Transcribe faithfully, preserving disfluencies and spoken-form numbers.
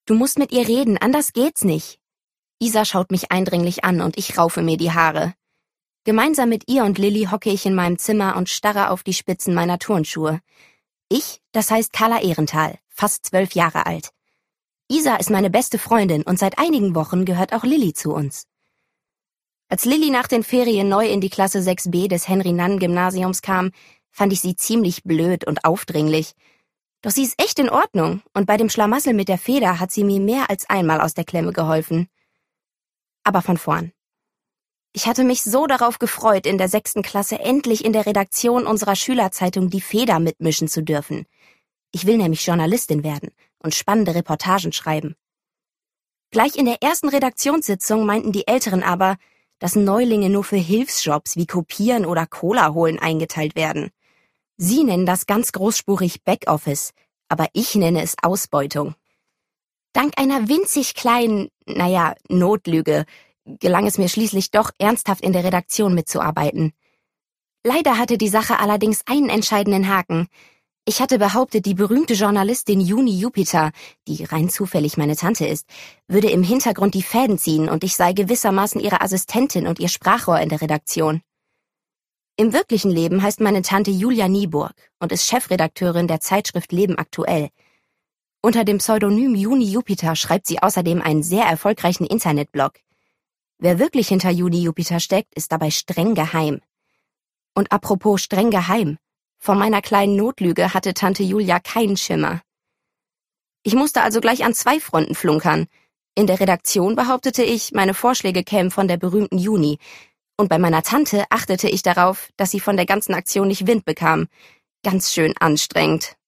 Du musst mit ihr reden, anders geht's nicht. Isa schaut mich eindringlich an und ich raufe mir die Haare. Gemeinsam mit ihr und Lilly hocke ich in meinem Zimmer und starre auf die Spitzen meiner Turnschuhe. Ich, das heißt Carla Ehrenthal, fast zwölf Jahre alt. Isa ist meine beste Freundin und seit einigen Wochen gehört auch Lilly zu uns. Als Lilly nach den Ferien neu in die Klasse sechs b des Henry-Nannen-Gymnasiums kam, fand ich sie ziemlich blöd und aufdringlich. Doch sie ist echt in Ordnung und bei dem Schlamassel mit der Feder hat sie mir mehr als einmal aus der Klemme geholfen. Aber von vorn. Ich hatte mich so darauf gefreut, in der sechsten Klasse endlich in der Redaktion unserer Schülerzeitung Die Feder mitmischen zu dürfen. Ich will nämlich Journalistin werden und spannende Reportagen schreiben. Gleich in der ersten Redaktionssitzung meinten die Älteren aber, dass Neulinge nur für Hilfsjobs wie Kopieren oder Cola holen eingeteilt werden. Sie nennen das ganz großspurig Backoffice, aber ich nenne es Ausbeutung. Dank einer winzig kleinen, naja, Notlüge gelang es mir schließlich doch, ernsthaft in der Redaktion mitzuarbeiten. Leider hatte die Sache allerdings einen entscheidenden Haken. Ich hatte behauptet, die berühmte Journalistin Juni Jupiter, die rein zufällig meine Tante ist, würde im Hintergrund die Fäden ziehen und ich sei gewissermaßen ihre Assistentin und ihr Sprachrohr in der Redaktion. Im wirklichen Leben heißt meine Tante Julia Nieburg und ist Chefredakteurin der Zeitschrift Leben aktuell. Unter dem Pseudonym Juni Jupiter schreibt sie außerdem einen sehr erfolgreichen Internetblog. Wer wirklich hinter Juni Jupiter steckt, ist dabei streng geheim. Und apropos streng geheim, von meiner kleinen Notlüge hatte Tante Julia keinen Schimmer. Ich musste also gleich an zwei Fronten flunkern. In der Redaktion behauptete ich, meine Vorschläge kämen von der berühmten Juni. Und bei meiner Tante achtete ich darauf, dass sie von der ganzen Aktion nicht Wind bekam. Ganz schön anstrengend.